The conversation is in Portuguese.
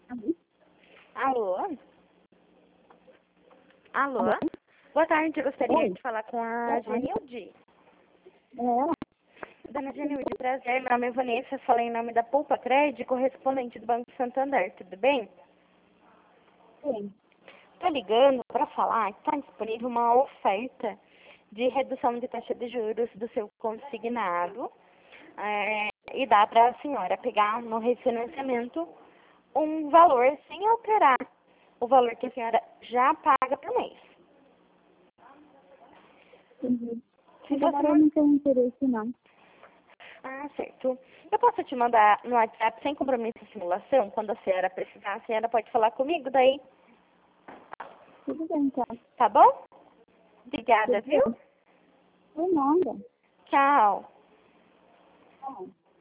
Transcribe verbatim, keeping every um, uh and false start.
Alô? Alô? Alô? Boa tarde, eu gostaria Oi. de falar com a Boa tarde. Genilde. É, Dona Genilde, prazer, meu nome é Vanessa, falei em nome da Poupa Crédito, correspondente do Banco Santander, tudo bem? sim. Estou ligando para falar que está disponível uma oferta de redução de taxa de juros do seu consignado é, e dá para a senhora pegar no refinanciamento um valor sem alterar o valor que a senhora já paga por mês. Entendi. Se Mas fosse agora eu uma... não tenho interesse, não. Ah, certo. Eu posso te mandar no WhatsApp sem compromisso de simulação? Quando a senhora precisar, a senhora pode falar comigo daí, Tudo bem, então. tá bom? Obrigada, Tudo viu? bem. Não nada. Tchau. Não.